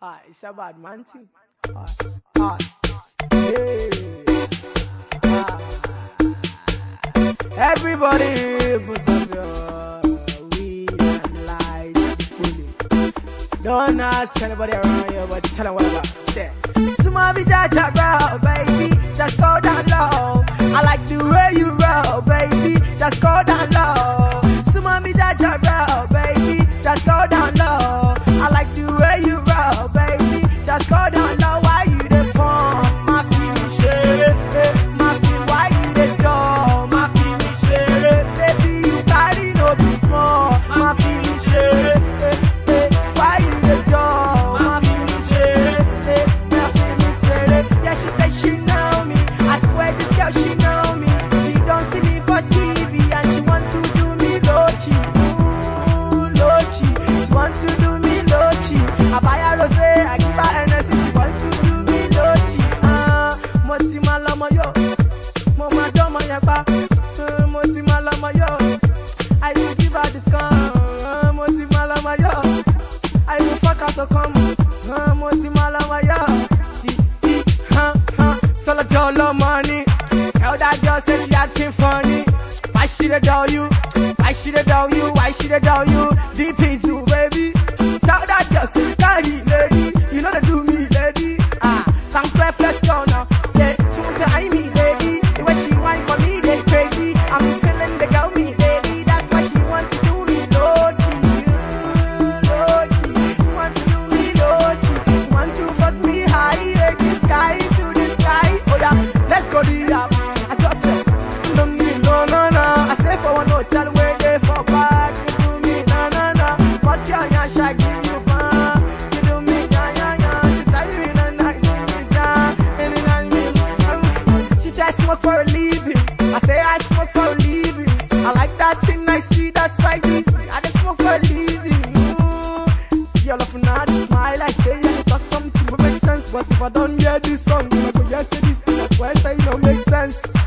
It's a bad man thing. Everybody put up your weed and light bully. Don't ask anybody around here, but tell them whatever. Say, Sumabi Jaja bro, baby, just go down low. I like the way you roll, baby, just go down low. Sumabi Jaja bro, baby, just go down low. I like the way you roll, baby, just go down low. Why you the phone? My feeling shit, my feeling why you the door? My feeling shit, baby you carry no be small. My feeling shit, why you the door? My feeling shit, my feeling shit. Yeah, she said she know me. I swear this girl she know me. She don't see me for TV and she want to do me low key, low key. She want to do me low key. I buy her rosé, I give her energy. She want to do me low key. Moti malama yo, mama doma yaba. Moti malama yo, I will give her discount. Moti malama yo, I will fuck her to come. Moti malama yo, see, solo dollar money. Tell that girl say she acting funny. Why she the doll you? Why she the doll you? Why she the doll you? Deep is you, baby. Tell that girl say carry lady. You know they do me, lady. Some clef, let's go now. Say she want to eye me, baby. The way she whine for me, they crazy. I'm feeling the girl me, baby. That's why she wants to do me low key, low key. She want to do me low key. She want to fuck me high, like the sky to the sky. Oh yeah, let's go do that. I just said, don't need no. I stay for one hotel where they for back. You do me na. Fuck your yash, I give you fun. You do me ya. She tell me na, you do me. She said I smoke for a living. I say I smoke for a living. I like that thing I see, that's why easy. I just smoke for a living. See all of now, the smile I say, I talk something will make sense. But if I don't hear this song, I go yes to this thing. That's why I say it don't make sense.